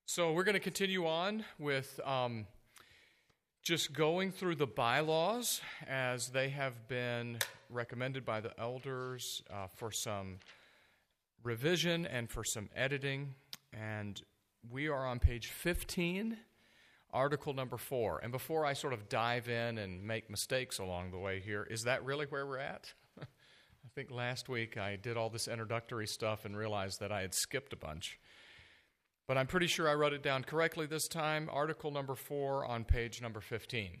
So we're going to continue on with just going through the bylaws as they have been recommended by the elders for some revision and for some editing. And we are on page 15, article number 4. And before I sort of dive in and make mistakes along the way here, is that really where we're at? I think last week I did all this introductory stuff and realized that I had skipped a bunch. But I'm pretty sure I wrote it down correctly this time. Article number 4 on page number 15.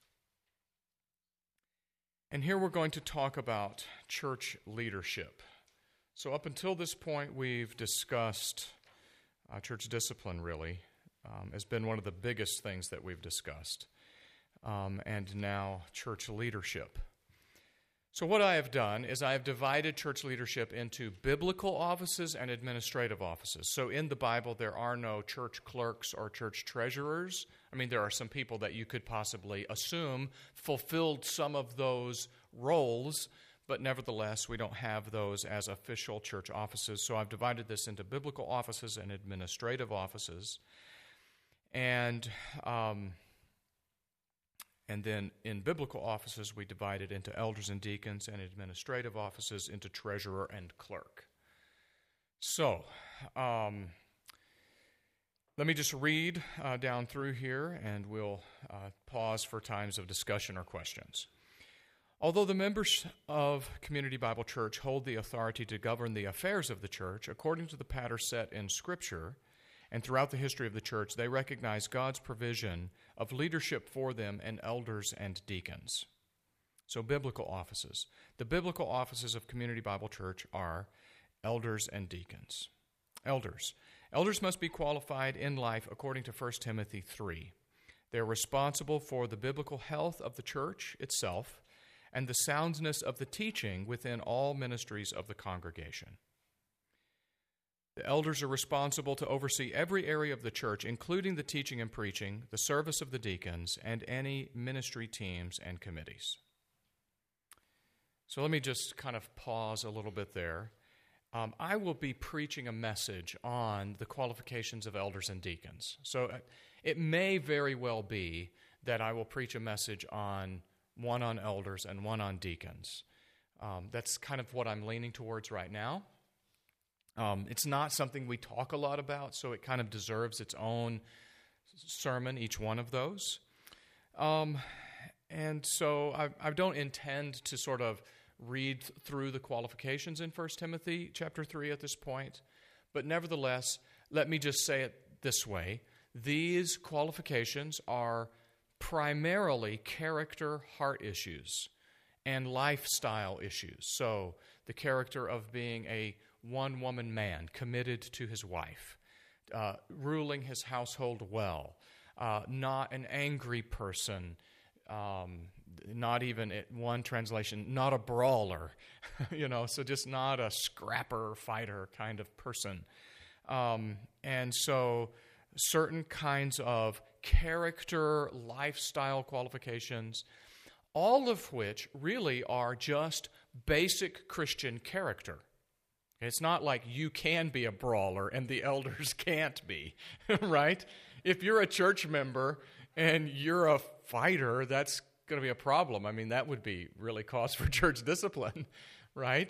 And here we're going to talk about church leadership. So up until this point, we've discussed church discipline, really, has been one of the biggest things that we've discussed. And now church leadership. So what I have done is I have divided church leadership into biblical offices and administrative offices. So in the Bible, there are no church clerks or church treasurers. I mean, there are some people that you could possibly assume fulfilled some of those roles, but nevertheless, we don't have those as official church offices. So I've divided this into biblical offices and administrative offices. And then in biblical offices, we divide it into elders and deacons, and administrative offices into treasurer and clerk. So, let me just read down through here, and we'll pause for times of discussion or questions. Although the members of Community Bible Church hold the authority to govern the affairs of the church according to the pattern set in Scripture, and throughout the history of the church, they recognize God's provision of leadership for them in elders and deacons. So biblical offices. The biblical offices of Community Bible Church are elders and deacons. Elders. Elders must be qualified in life according to 1 Timothy 3. They're responsible for the biblical health of the church itself and the soundness of the teaching within all ministries of the congregation. The elders are responsible to oversee every area of the church, including the teaching and preaching, the service of the deacons, and any ministry teams and committees. So let me just kind of pause a little bit there. I will be preaching a message on the qualifications of elders and deacons. So it may very well be that I will preach a message on one on elders and one on deacons. That's kind of what I'm leaning towards right now. It's not something we talk a lot about, so it kind of deserves its own sermon, each one of those. And so I don't intend to sort of read through the qualifications in 1 Timothy chapter 3 at this point, but nevertheless, let me just say it this way. These qualifications are primarily character, heart issues and lifestyle issues. So the character of being a one-woman man committed to his wife, ruling his household well, not an angry person, not even, one translation, not a brawler, so just not a scrapper, fighter kind of person. And so certain kinds of character, lifestyle qualifications, all of which really are just basic Christian character. It's not like you can be a brawler and the elders can't be, right? If you're a church member and you're a fighter, that's going to be a problem. I mean, that would be really cause for church discipline, right?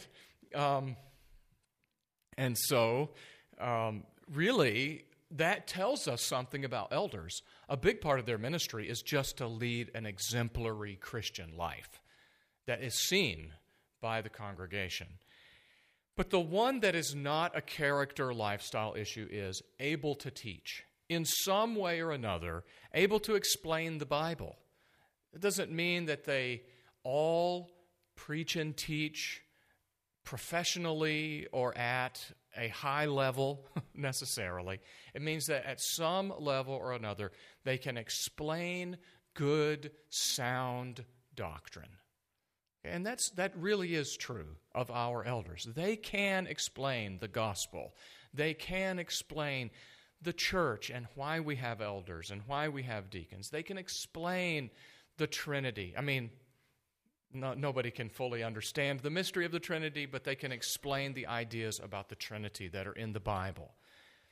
And so, really, that tells us something about elders. A big part of their ministry is just to lead an exemplary Christian life that is seen by the congregation. But the one that is not a character lifestyle issue is able to teach. In some way or another, able to explain the Bible. It doesn't mean that they all preach and teach professionally or at a high level necessarily. It means that at some level or another, they can explain good, sound doctrine. And that really is true of our elders. They can explain the gospel. They can explain the church and why we have elders and why we have deacons. They can explain the Trinity. I mean, nobody can fully understand the mystery of the Trinity, but they can explain the ideas about the Trinity that are in the Bible.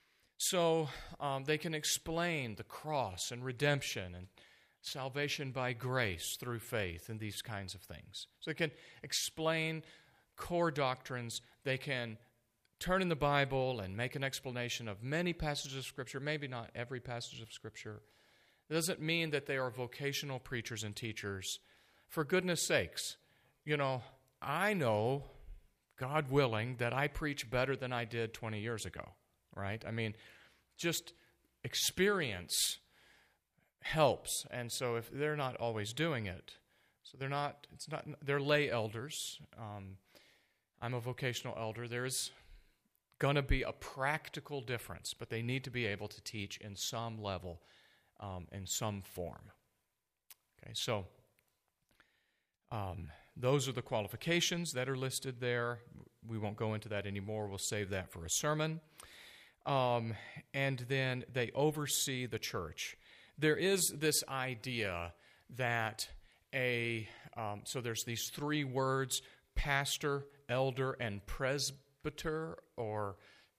So they can explain the cross and redemption and salvation by grace through faith and these kinds of things. So they can explain core doctrines. They can turn in the Bible and make an explanation of many passages of Scripture, maybe not every passage of Scripture. It doesn't mean that they are vocational preachers and teachers. For goodness sakes, I know, God willing, that I preach better than I did 20 years ago, right? I mean, just experience helps. And so if they're not always doing it, so they're lay elders. I'm a vocational elder. There's going to be a practical difference, but they need to be able to teach in some level, in some form. Okay, so those are the qualifications that are listed there. We won't go into that anymore. We'll save that for a sermon. And then they oversee the church. There is this idea that so there's these three words, pastor, elder, and presbyter, or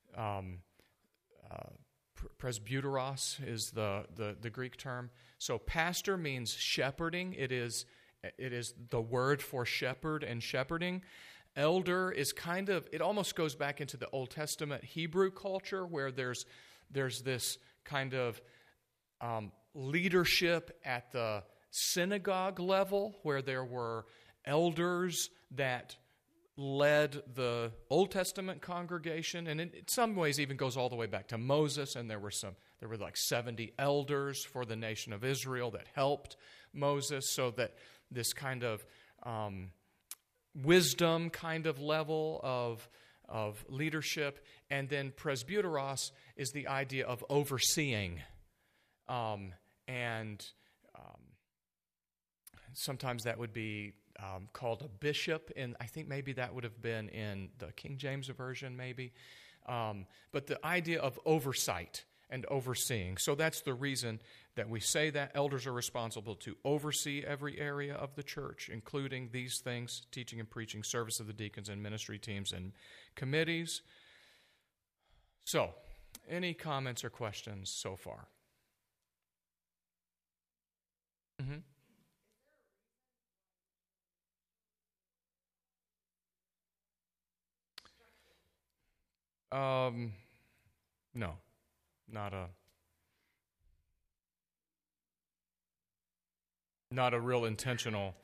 presbyteros is the Greek term. So pastor means shepherding. It is the word for shepherd and shepherding. Elder is it almost goes back into the Old Testament Hebrew culture where there's this kind of leadership at the synagogue level where there were elders that led the Old Testament congregation, and in some ways even goes all the way back to Moses, and there were like 70 elders for the nation of Israel that helped Moses, so that this kind of wisdom kind of level of leadership. And then presbyteros is the idea of overseeing, and sometimes that would be called a bishop, and I think maybe that would have been in the King James Version, maybe. But the idea of oversight and overseeing. So that's the reason that we say that elders are responsible to oversee every area of the church, including these things: teaching and preaching, service of the deacons and ministry teams and committees. So, any comments or questions so far? Mm-hmm. No, not a real intentional.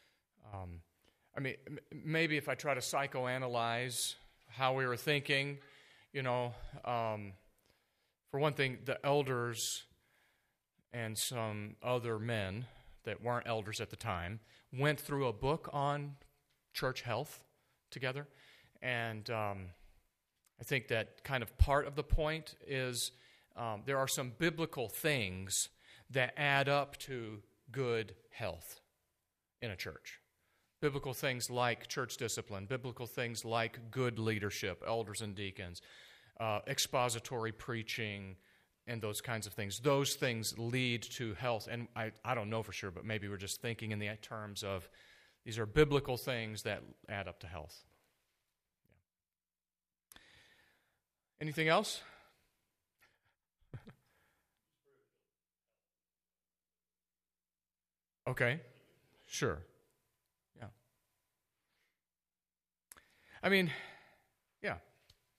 Maybe if I try to psychoanalyze how we were thinking, for one thing, the elders and some other men that weren't elders at the time went through a book on church health together, and I think that kind of part of the point is there are some biblical things that add up to good health in a church. Biblical things like church discipline, biblical things like good leadership, elders and deacons, expository preaching, and those kinds of things. Those things lead to health. And I don't know for sure, but maybe we're just thinking in the terms of these are biblical things that add up to health. Anything else? Okay, sure. Yeah. Yeah.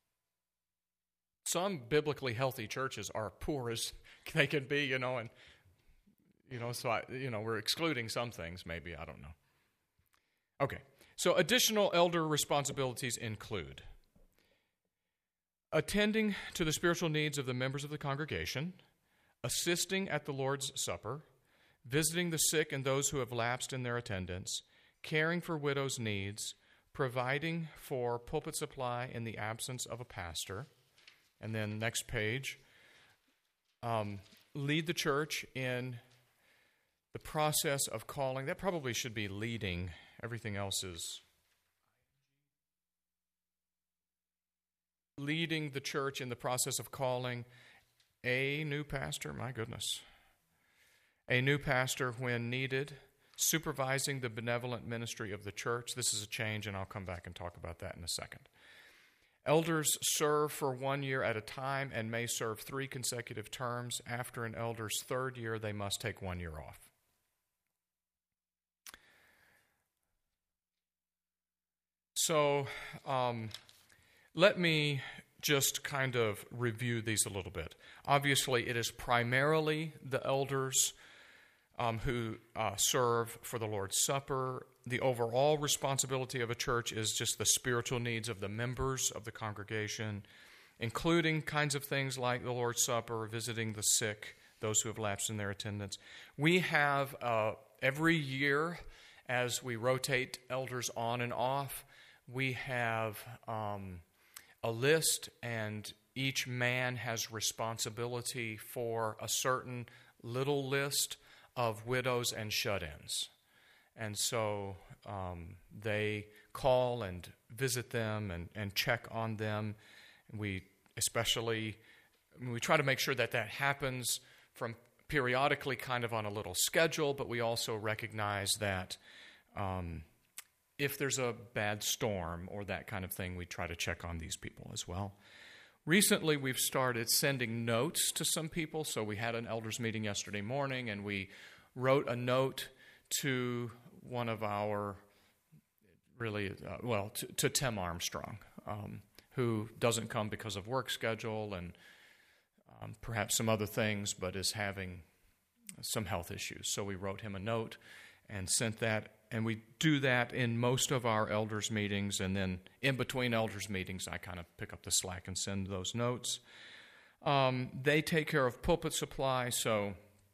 Some biblically healthy churches are poor as they can be, and so we're excluding some things, maybe, I don't know. Okay, so additional elder responsibilities include attending to the spiritual needs of the members of the congregation, assisting at the Lord's Supper, visiting the sick and those who have lapsed in their attendance, caring for widows' needs, providing for pulpit supply in the absence of a pastor. And then next page, lead the church in the process of calling. That probably should be leading. Everything else is leading the church in the process of calling a new pastor. My goodness. A new pastor when needed, supervising the benevolent ministry of the church. This is a change, and I'll come back and talk about that in a second. Elders serve for 1 year at a time and may serve 3 consecutive terms. After an elder's 3rd year, they must take 1 year off. So let me just kind of review these a little bit. Obviously, it is primarily the elders who serve for the Lord's Supper. The overall responsibility of a church is just the spiritual needs of the members of the congregation, including kinds of things like the Lord's Supper, visiting the sick, those who have lapsed in their attendance. We have, every year, as we rotate elders on and off, we have a list, and each man has responsibility for a certain little list of widows and shut-ins. And so they call and visit them and check on them. We try to make sure that happens from periodically kind of on a little schedule, but we also recognize that if there's a bad storm or that kind of thing, we try to check on these people as well. Recently, we've started sending notes to some people. So we had an elders meeting yesterday morning, and we wrote a note to one of our, to Tim Armstrong, who doesn't come because of work schedule and perhaps some other things, but is having some health issues. So we wrote him a note and sent that. And we do that in most of our elders meetings, and then in between elders meetings, I kind of pick up the slack and send those notes. They take care of pulpit supply, so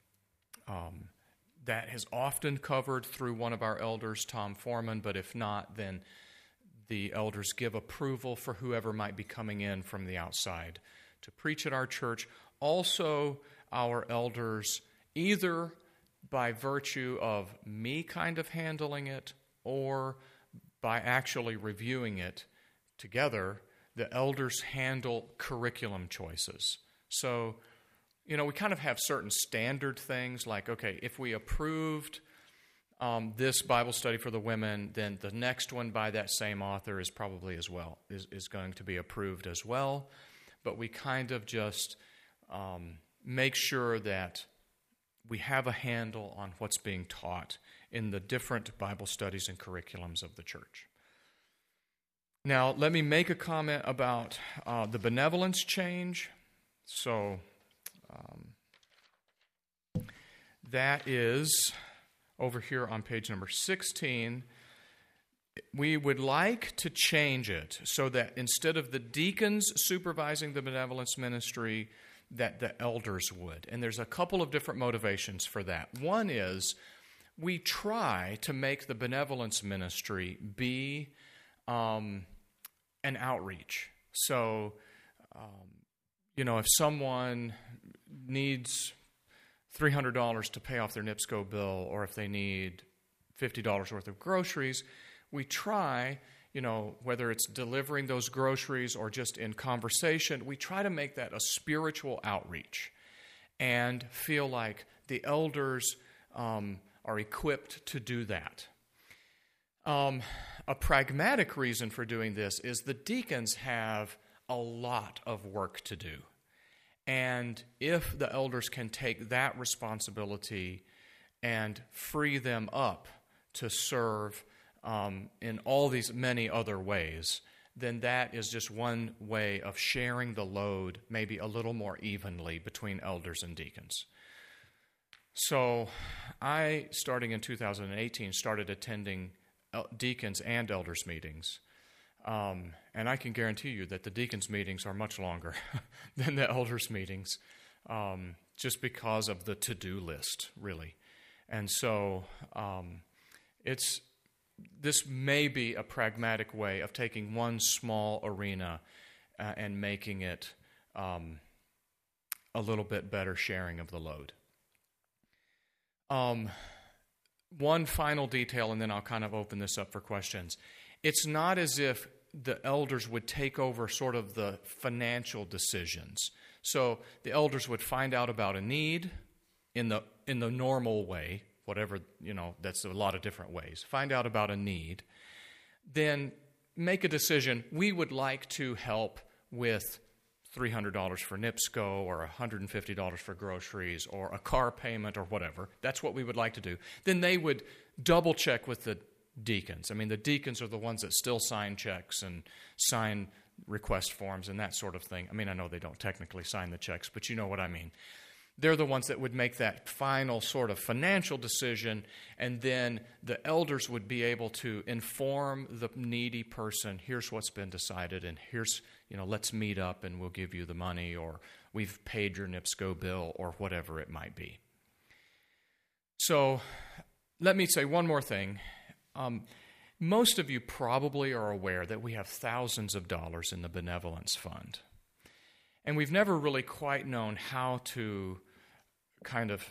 that is often covered through one of our elders, Tom Foreman, but if not, then the elders give approval for whoever might be coming in from the outside to preach at our church. Also, our elders either by virtue of me kind of handling it or by actually reviewing it together, the elders handle curriculum choices. So, we kind of have certain standard things like, okay, if we approved this Bible study for the women, then the next one by that same author is probably as well, is going to be approved as well. But we kind of just make sure that we have a handle on what's being taught in the different Bible studies and curriculums of the church. Now, let me make a comment about the benevolence change. So, that is over here on page number 16. We would like to change it so that instead of the deacons supervising the benevolence ministry, that the elders would. And there's a couple of different motivations for that. One is we try to make the benevolence ministry be an outreach. So, if someone needs $300 to pay off their NIPSCO bill, or if they need $50 worth of groceries, we try, whether it's delivering those groceries or just in conversation, we try to make that a spiritual outreach and feel like the elders are equipped to do that. A pragmatic reason for doing this is the deacons have a lot of work to do. And if the elders can take that responsibility and free them up to serve in all these many other ways, then that is just one way of sharing the load maybe a little more evenly between elders and deacons. So I, starting in 2018, started attending deacons and elders meetings. And I can guarantee you that the deacons' meetings are much longer than the elders' meetings, just because of the to-do list, really. And so this may be a pragmatic way of taking one small arena and making it a little bit better sharing of the load. One final detail, and then I'll kind of open this up for questions. It's not as if the elders would take over sort of the financial decisions. So the elders would find out about a need in the normal way, whatever, that's a lot of different ways. Find out about a need. Then make a decision, we would like to help with $300 for NIPSCO or $150 for groceries or a car payment or whatever. That's what we would like to do. Then they would double check with the deacons. I mean, the deacons are the ones that still sign checks and sign request forms and that sort of thing. I mean, I know they don't technically sign the checks, but you know what I mean. They're the ones that would make that final sort of financial decision, and then the elders would be able to inform the needy person, here's what's been decided, and here's, let's meet up and we'll give you the money, or we've paid your NIPSCO bill, or whatever it might be. So let me say one more thing. Most of you probably are aware that we have thousands of dollars in the benevolence fund. And we've never really quite known how to kind of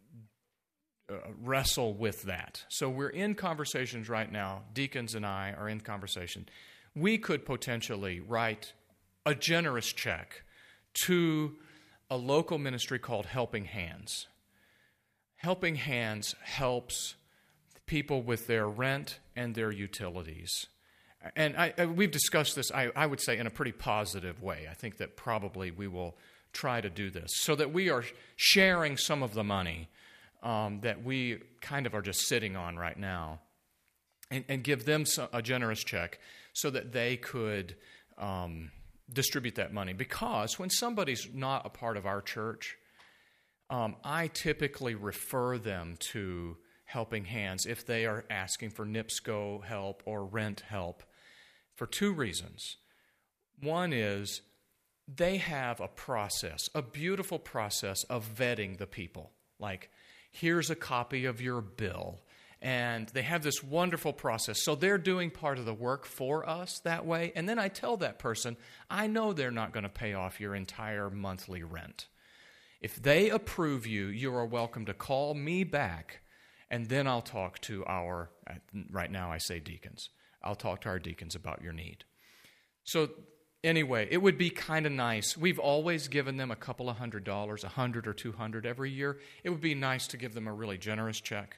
wrestle with that. So we're in conversations right now. Deacons and I are in conversation. We could potentially write a generous check to a local ministry called Helping Hands. Helping Hands helps people with their rent and their utilities. And we've discussed this, I would say, in a pretty positive way. I think that probably we will try to do this so that we are sharing some of the money that we kind of are just sitting on right now and give them a generous check so that they could distribute that money. Because when somebody's not a part of our church, I typically refer them to Helping Hands if they are asking for NIPSCO help or rent help, for two reasons. One is they have a process, a beautiful process of vetting the people. Like, here's a copy of your bill. And they have this wonderful process. So they're doing part of the work for us that way. And then I tell that person, I know they're not going to pay off your entire monthly rent. If they approve you, you are welcome to call me back, and then I'll talk to right now I say deacons. I'll talk to our deacons about your need. So anyway, it would be kind of nice. We've always given them a couple of $100, $100 or $200 every year. It would be nice to give them a really generous check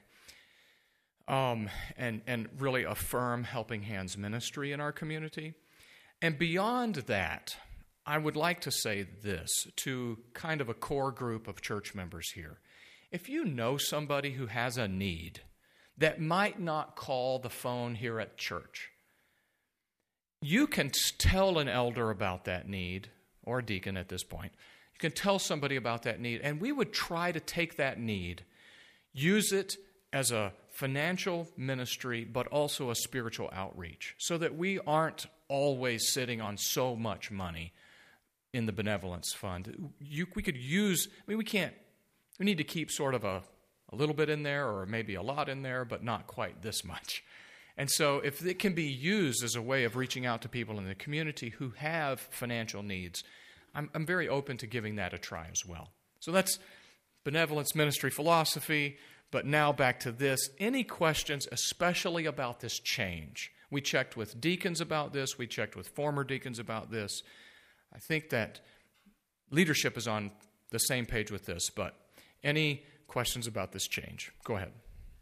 and really affirm Helping Hands ministry in our community. And beyond that, I would like to say this to kind of a core group of church members here. If you know somebody who has a need that might not call the phone here at church, you can tell an elder about that need, or a deacon at this point. You can tell somebody about that need, and we would try to take that need, use it as a financial ministry, but also a spiritual outreach, so that we aren't always sitting on so much money in the benevolence fund. We could use, we need to keep sort of a little bit in there, or maybe a lot in there, but not quite this much. And so if it can be used as a way of reaching out to people in the community who have financial needs, I'm very open to giving that a try as well. So that's benevolence ministry philosophy, but now back to this. Any questions, especially about this change? We checked with deacons about this. We checked with former deacons about this. I think that leadership is on the same page with this, but any questions about this change? Go ahead.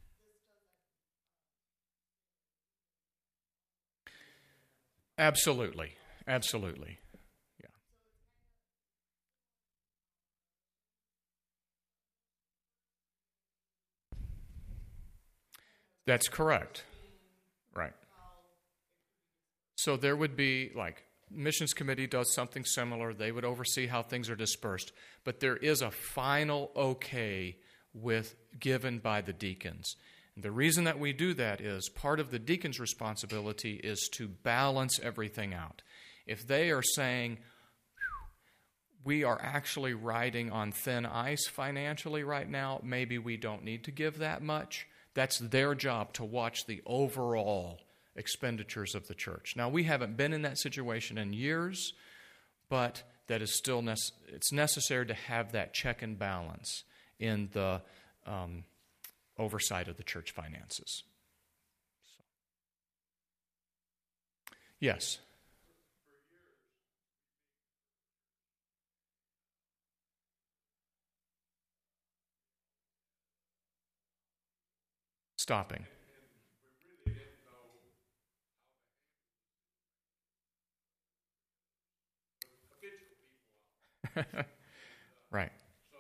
Absolutely. Absolutely. Yeah. That's correct. Right. So there would be, like, missions committee does something similar. They would oversee how things are dispersed. But there is a final okay given by the deacons. And the reason that we do that is part of the deacon's responsibility is to balance everything out. If they are saying, we are actually riding on thin ice financially right now, maybe we don't need to give that much. That's their job to watch the overall expenditures of the church. Now, we haven't been in that situation in years, but that is still it's necessary to have that check and balance in the oversight of the church finances. So. Yes. Stopping. Right.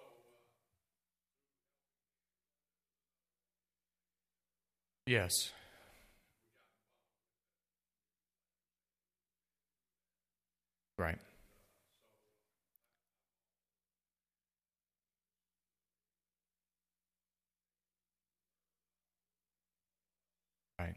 Yes. Right. Right.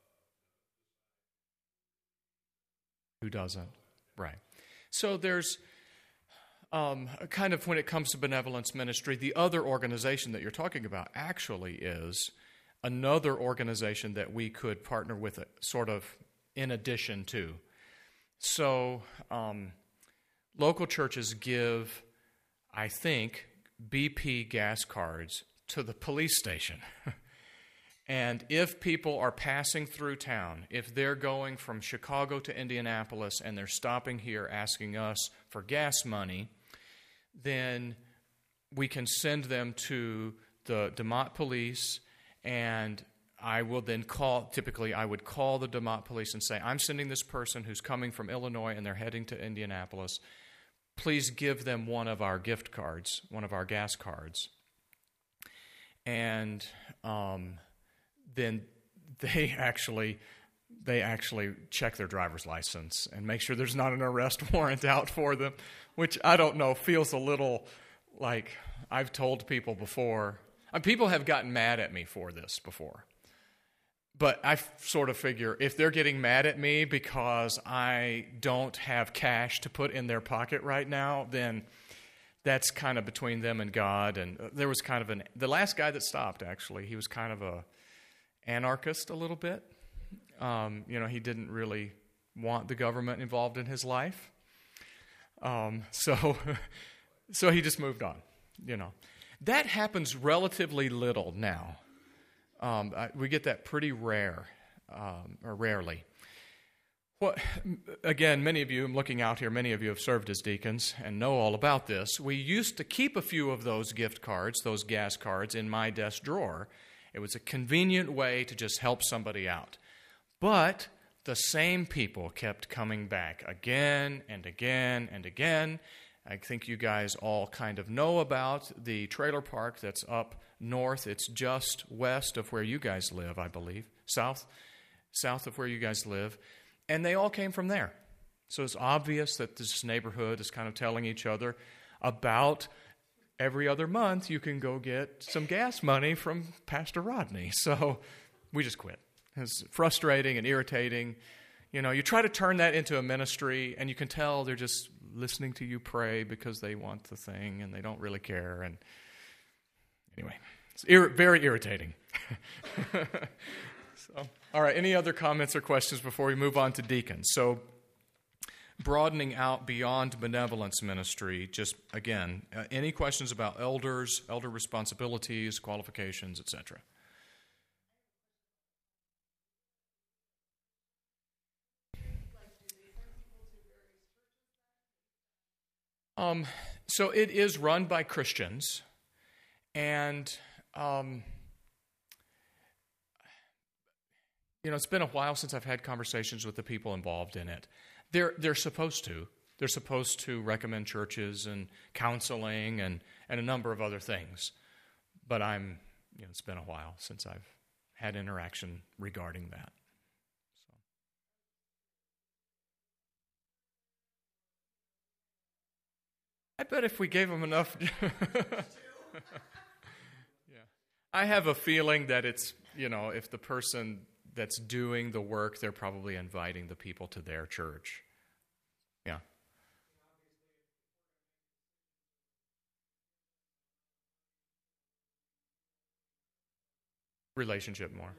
Who doesn't? Right. So there's kind of when it comes to benevolence ministry, the other organization that you're talking about actually is another organization that we could partner with, sort of in addition to. So local churches give, I think, BP gas cards to the police station. And if people are passing through town, if they're going from Chicago to Indianapolis and they're stopping here asking us for gas money, then we can send them to the DeMotte police, and I will then typically I would call the DeMotte police and say, I'm sending this person who's coming from Illinois and they're heading to Indianapolis. Please give them one of our gift cards, one of our gas cards. And then they actually check their driver's license and make sure there's not an arrest warrant out for them, which I don't know, feels a little like I've told people before. People have gotten mad at me for this before. But I sort of figure if they're getting mad at me because I don't have cash to put in their pocket right now, then that's kind of between them and God. And there was kind of the last guy that stopped, actually, he was kind of a anarchist a little bit. He didn't really want the government involved in his life. So he just moved on, That happens relatively little now. We get that pretty rare, or rarely. Well, again, many of you, I'm looking out here, many of you have served as deacons and know all about this. We used to keep a few of those gift cards, those gas cards, in my desk drawer. It was a convenient way to just help somebody out. But the same people kept coming back again and again and again. I think you guys all kind of know about the trailer park that's up north. It's just west of where you guys live, I believe, south of where you guys live. And they all came from there. So it's obvious that this neighborhood is kind of telling each other about every other month you can go get some gas money from Pastor Rodney. So we just quit. It's frustrating and irritating. You try to turn that into a ministry, and you can tell they're just listening to you pray because they want the thing, and they don't really care. And anyway, it's very irritating. So, all right, any other comments or questions before we move on to deacons? So, broadening out beyond benevolence ministry, just again, any questions about elders, elder responsibilities, qualifications, etc.? So it is run by Christians, and it's been a while since I've had conversations with the people involved in it. They're supposed to. They're supposed to recommend churches and counseling and a number of other things. But it's been a while since I've had interaction regarding that. So. I bet if we gave them enough... Yeah. I have a feeling that it's, if the person that's doing the work, they're probably inviting the people to their church. Yeah. Relationship more.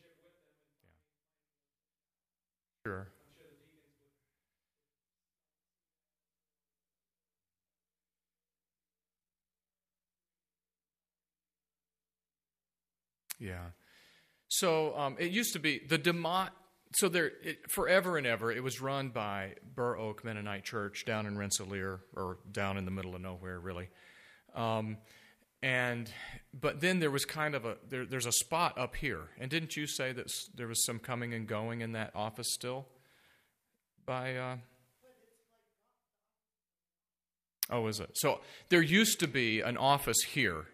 Yeah. Sure. Yeah. So it used to be the DeMotte. So forever and ever, it was run by Burr Oak Mennonite Church down in Rensselaer, or down in the middle of nowhere, really. But then there was kind of there's a spot up here. And didn't you say that there was some coming and going in that office still? Oh, is it? So there used to be an office here.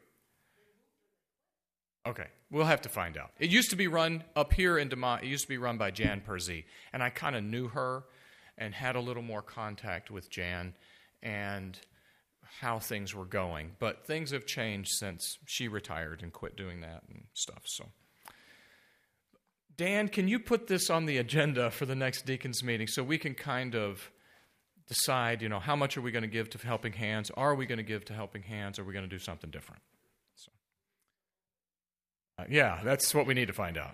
Okay, we'll have to find out. It used to be run up here in DeMont. It used to be run by Jan Perzi, and I kind of knew her and had a little more contact with Jan and how things were going. But things have changed since she retired and quit doing that and stuff. So, Dan, can you put this on the agenda for the next deacons meeting so we can kind of decide, how much are we going to give to Helping Hands? Are we going to give to Helping Hands? Or are we going to do something different? So, yeah, that's what we need to find out.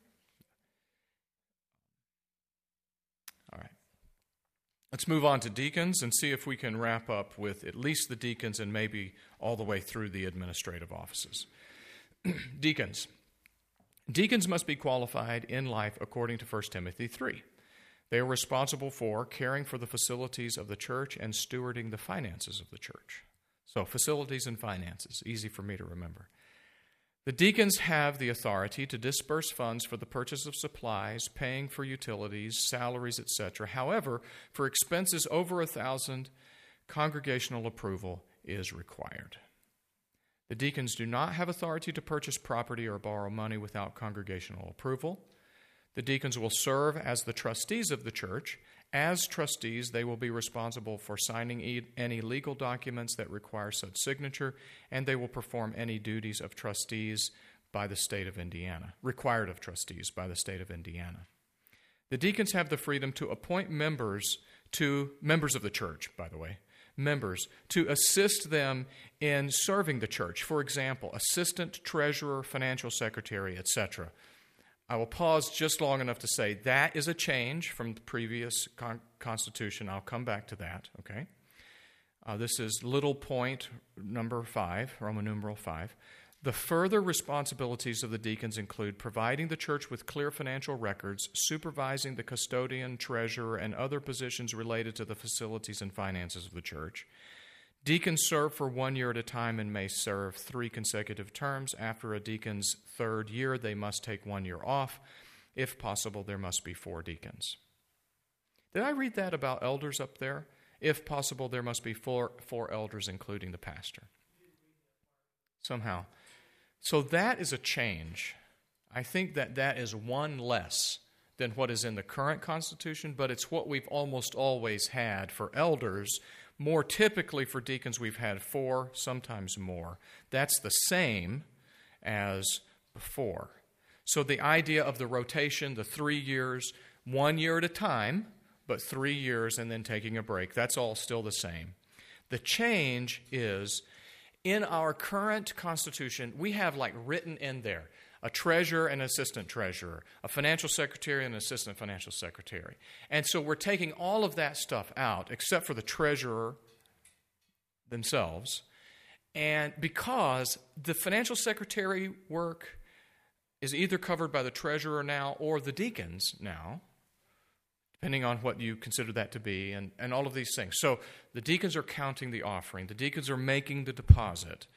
All right. Let's move on to deacons and see if we can wrap up with at least the deacons and maybe all the way through the administrative offices. Deacons. Deacons must be qualified in life according to 1 Timothy 3. They are responsible for caring for the facilities of the church and stewarding the finances of the church. So, facilities and finances, easy for me to remember. The deacons have the authority to disburse funds for the purchase of supplies, paying for utilities, salaries, etc. However, for expenses over $1,000, congregational approval is required. The deacons do not have authority to purchase property or borrow money without congregational approval. The deacons will serve as the trustees of the church. As trustees, they will be responsible for signing any legal documents that require such signature, and they will perform any duties of trustees by the state of Indiana, required of trustees by the state of Indiana. The deacons have the freedom to appoint members of the church, by the way, members, to assist them in serving the church. For example, assistant, treasurer, financial secretary, etc. I will pause just long enough to say that is a change from the previous constitution. I'll come back to that, okay? This is little point number 5, Roman numeral 5. The further responsibilities of the deacons include providing the church with clear financial records, supervising the custodian, treasurer, and other positions related to the facilities and finances of the church. Deacons serve for 1 year at a time and may serve 3 consecutive terms. After a deacon's 3rd year, they must take 1 year off. If possible, there must be 4 deacons. Did I read that about elders up there? If possible, there must be four elders, including the pastor. Somehow. So that is a change. I think that is one less than what is in the current Constitution, but it's what we've almost always had for elders. More typically for deacons, we've had 4, sometimes more. That's the same as before. So the idea of the rotation, the 3 years, 1 year at a time, but 3 years and then taking a break, that's all still the same. The change is, in our current Constitution, we have written in there a treasurer and assistant treasurer, a financial secretary and an assistant financial secretary. And so we're taking all of that stuff out, except for the treasurer themselves. And because the financial secretary work is either covered by the treasurer now or the deacons now, depending on what you consider that to be, and all of these things. So the deacons are counting the offering. The deacons are making the deposit.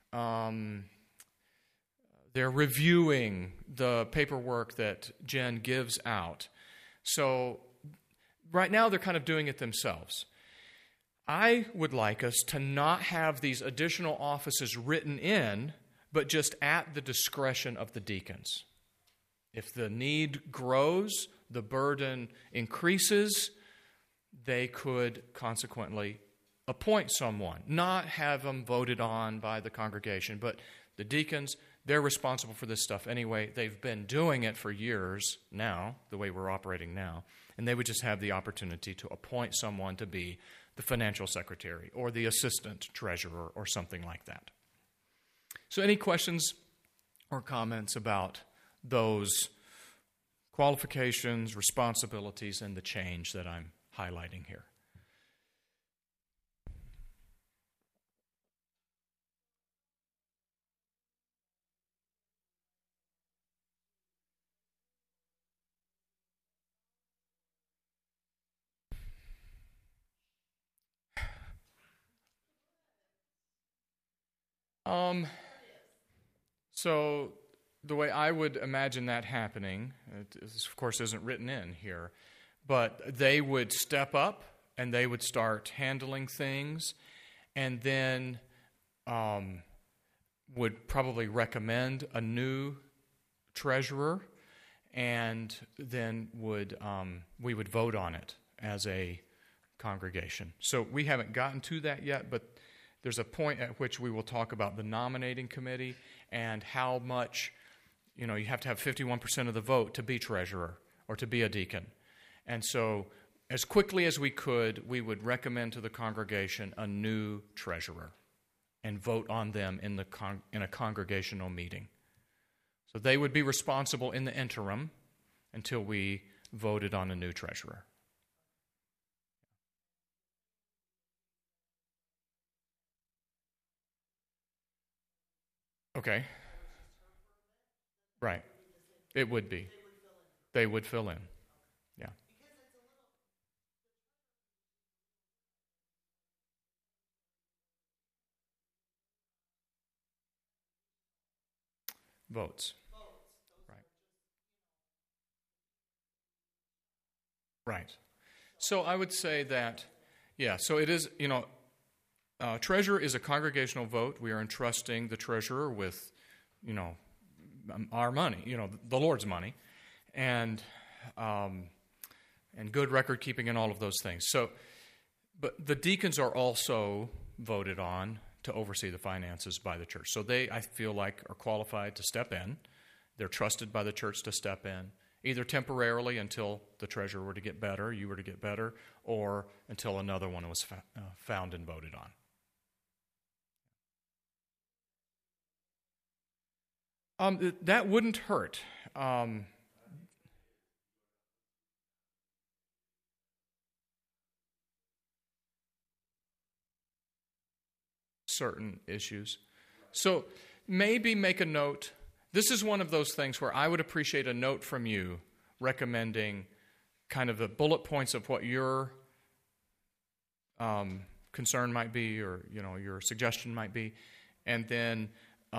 They're reviewing the paperwork that Jen gives out. So right now they're kind of doing it themselves. I would like us to not have these additional offices written in, but just at the discretion of the deacons. If the need grows, the burden increases, they could consequently appoint someone, not have them voted on by the congregation, but the deacons, they're responsible for this stuff anyway. They've been doing it for years now, the way we're operating now, and they would just have the opportunity to appoint someone to be the financial secretary or the assistant treasurer or something like that. So any questions or comments about those qualifications, responsibilities, and the change that I'm highlighting here? So the way I would imagine that happening, it of course isn't written in here, but they would step up and they would start handling things. and then would probably recommend a new treasurer, and then we would vote on it as a congregation. So we haven't gotten to that yet, but there's a point at which we will talk about the nominating committee and how much, you have to have 51% of the vote to be treasurer or to be a deacon. And so as quickly as we could, we would recommend to the congregation a new treasurer and vote on them in a congregational meeting. So they would be responsible in the interim until we voted on a new treasurer. Okay. Right. It would be. They would fill in. Yeah. Votes. Right. Right. So I would say that, so it is, treasurer is a congregational vote. We are entrusting the treasurer with, our money, the Lord's money, and good record keeping and all of those things. So, but the deacons are also voted on to oversee the finances by the church. So they, I feel like, are qualified to step in. They're trusted by the church to step in, either temporarily until the treasurer were to get better, you were to get better, or until another one was found and voted on. That wouldn't hurt. Certain issues. So maybe make a note. This is one of those things where I would appreciate a note from you recommending kind of the bullet points of what your concern might be, or your suggestion might be, and then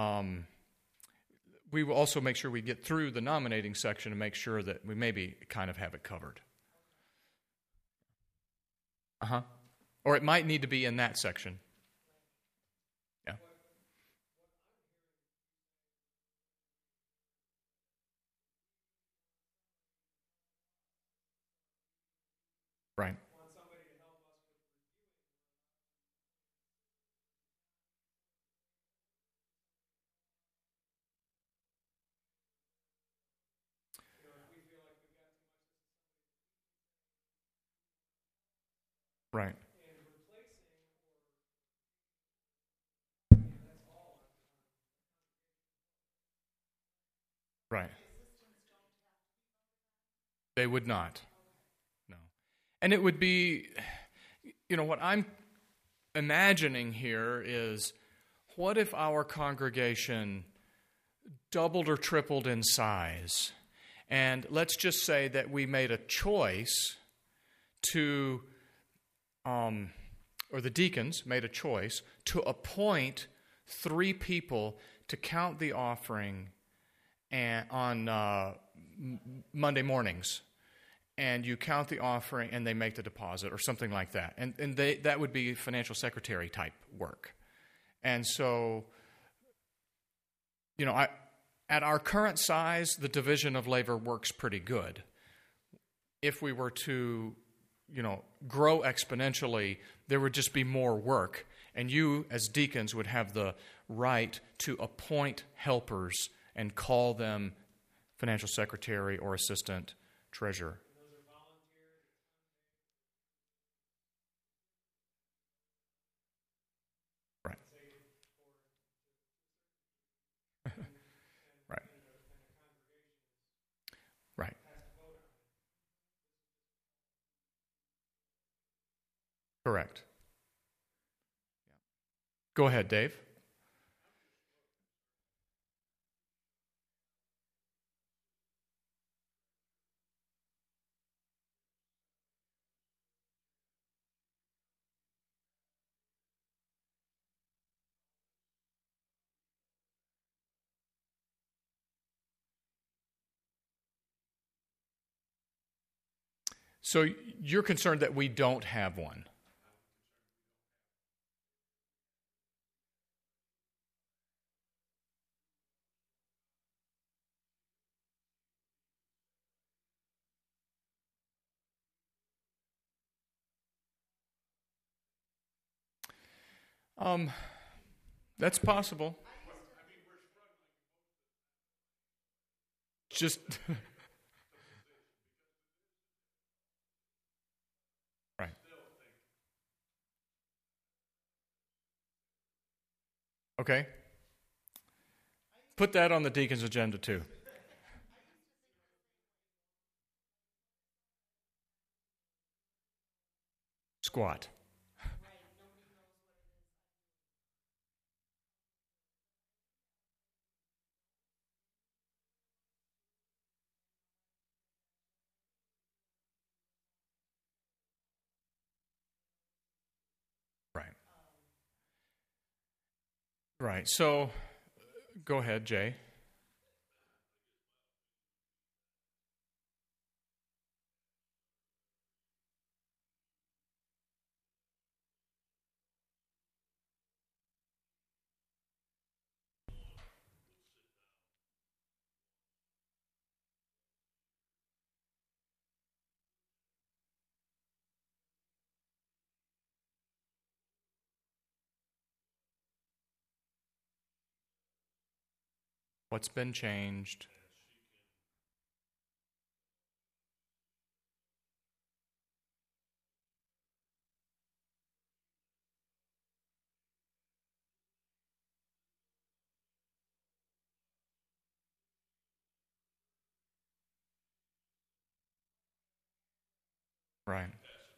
we will also make sure we get through the nominating section and make sure that we maybe kind of have it covered. Or it might need to be in that section. Yeah. Right. Right. Right. They would not. No. And it would be, what I'm imagining here is, what if our congregation doubled or tripled in size? And let's just say that we made a choice to, or the deacons made a choice to appoint 3 people to count the offering on Monday mornings. And you count the offering and they make the deposit or something like that. And that would be financial secretary type work. And so, at our current size, the division of labor works pretty good. If we were to, grow exponentially, there would just be more work. And you, as deacons, would have the right to appoint helpers and call them financial secretary or assistant treasurer. Right. Right. Right. Correct. Go ahead, Dave. So you're concerned that we don't have one? That's possible. Just right. Okay. Put that on the deacon's agenda too. Squat. Right. Right. So go ahead, Jay. What's been changed? Right.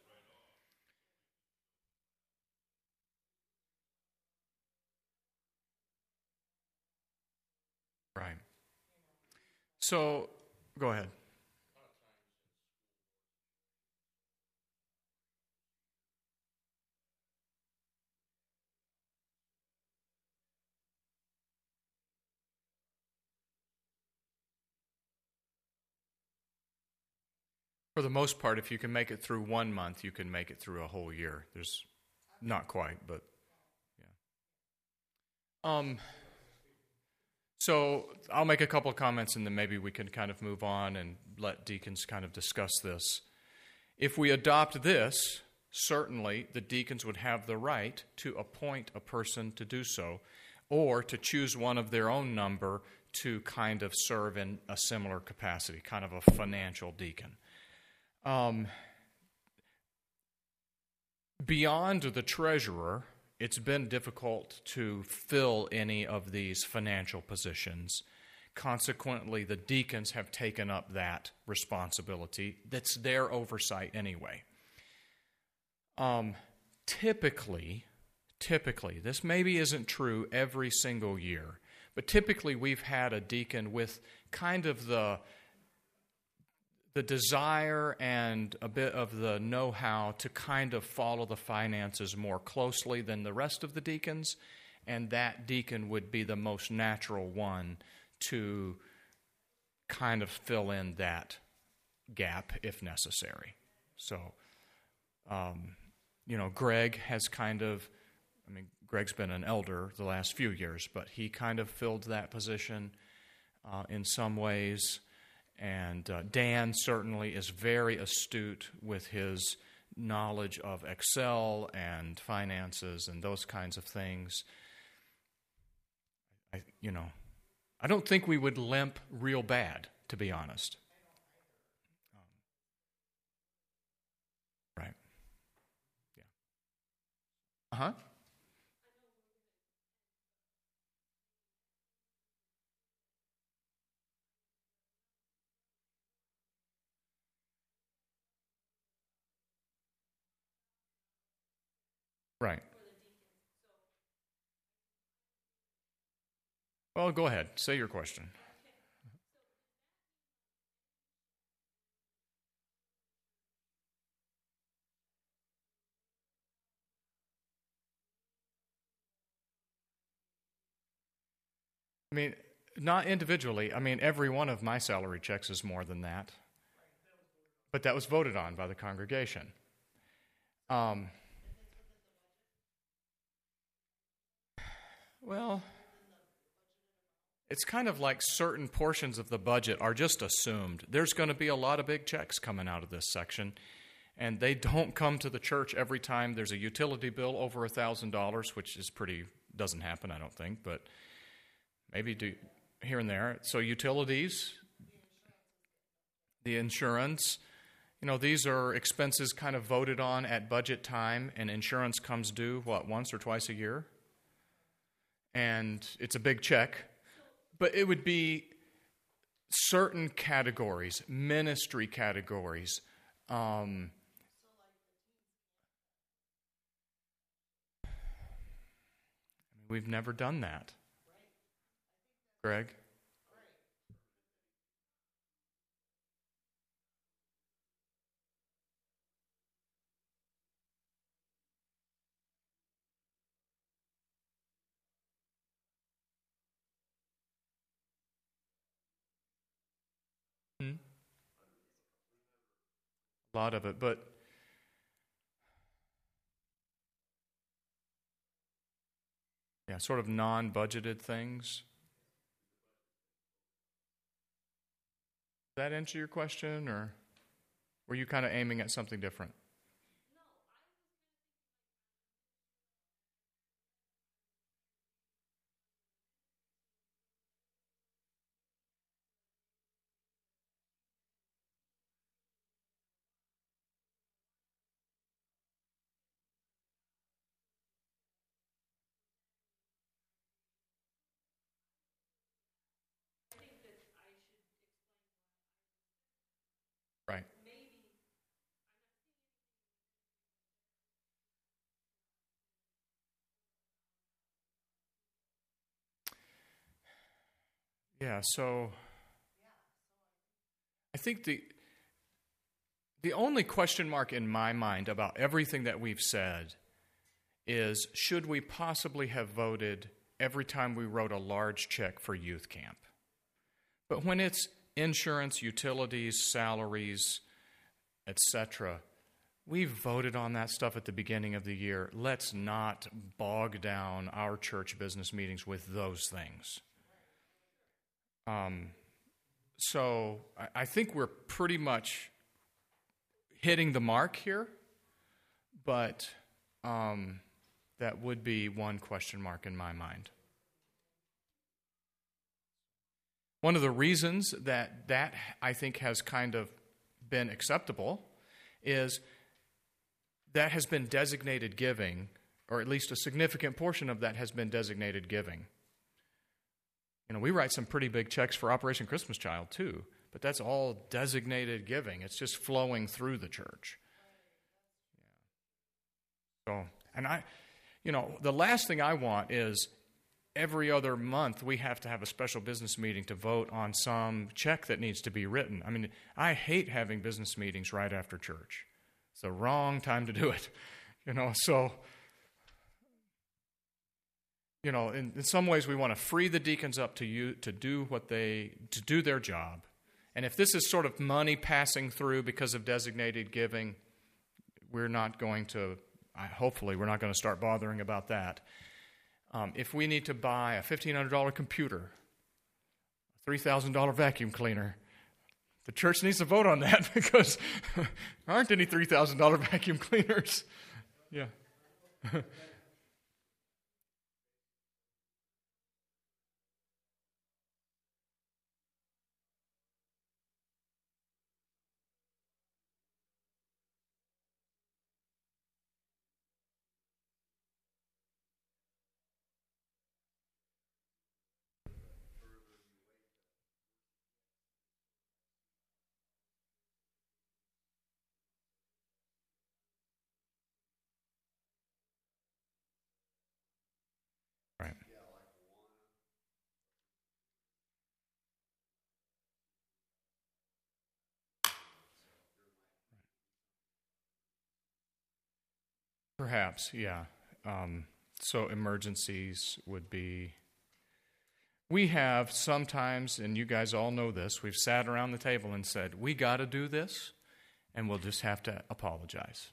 Right. So go ahead. For the most part, if you can make it through 1 month, you can make it through a whole year. There's not quite, but yeah. So I'll make a couple of comments and then maybe we can kind of move on and let deacons kind of discuss this. If we adopt this, certainly the deacons would have the right to appoint a person to do so or to choose one of their own number to kind of serve in a similar capacity, kind of a financial deacon. Beyond the treasurer, it's been difficult to fill any of these financial positions. Consequently, the deacons have taken up that responsibility. That's their oversight anyway. Typically, this maybe isn't true every single year, but typically we've had a deacon with kind of the desire and a bit of the know-how to kind of follow the finances more closely than the rest of the deacons, and that deacon would be the most natural one to kind of fill in that gap if necessary. So, Greg has Greg's been an elder the last few years, but he kind of filled that position in some ways. And Dan certainly is very astute with his knowledge of Excel and finances and those kinds of things. I don't think we would limp real bad, to be honest. Right. Yeah. Uh-huh. Right. Well, go ahead. Say your question. Not individually. Every one of my salary checks is more than that. But that was voted on by the congregation. Well, it's kind of like certain portions of the budget are just assumed. There's going to be a lot of big checks coming out of this section, and they don't come to the church every time there's a utility bill over $1,000, which doesn't happen, I don't think, but maybe do here and there. So utilities, the insurance, these are expenses kind of voted on at budget time, and insurance comes due, once or twice a year? And it's a big check. But it would be certain categories, ministry categories. We've never done that. Greg? A lot of it, but sort of non-budgeted things. Does that answer your question, or were you kind of aiming at something different? Right. Yeah, so I think the only question mark in my mind about everything that we've said is, should we possibly have voted every time we wrote a large check for youth camp? But when it's insurance, utilities, salaries, etc., we voted on that stuff at the beginning of the year. Let's not bog down our church business meetings with those things. So I think we're pretty much hitting the mark here, but that would be one question mark in my mind. One of the reasons that I think has kind of been acceptable is that has been designated giving, or at least a significant portion of that has been designated giving. We write some pretty big checks for Operation Christmas Child too, but that's all designated giving. It's just flowing through the church. So, and the last thing I want is every other month we have to have a special business meeting to vote on some check that needs to be written. I mean, I hate having business meetings right after church. It's the wrong time to do it, so... in some ways we want to free the deacons up to do their job. And if this is sort of money passing through because of designated giving, hopefully we're not going to start bothering about that. If we need to buy a $1,500 computer, a $3,000 vacuum cleaner, the church needs to vote on that because there aren't any $3,000 vacuum cleaners. Yeah. Right. Perhaps, yeah. So emergencies would be... We have sometimes, and you guys all know this, we've sat around the table and said, we got to do this, and we'll just have to apologize.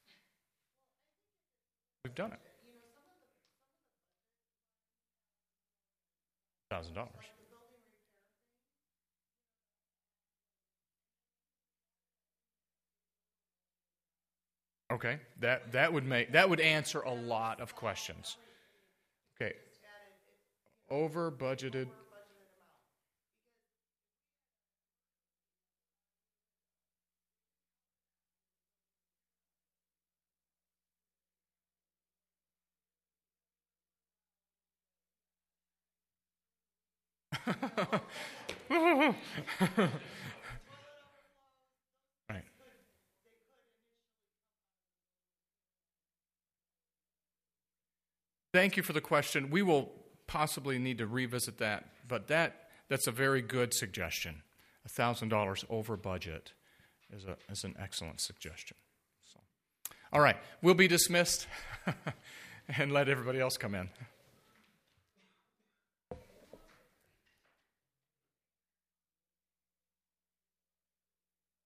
We've done it. $1,000. Okay, that would answer a lot of questions. Okay, over budgeted. Right. Thank you for the question. We will possibly need to revisit that, but that's a very good suggestion. $1,000 over budget is an excellent suggestion. So, all right, we'll be dismissed and let everybody else come in.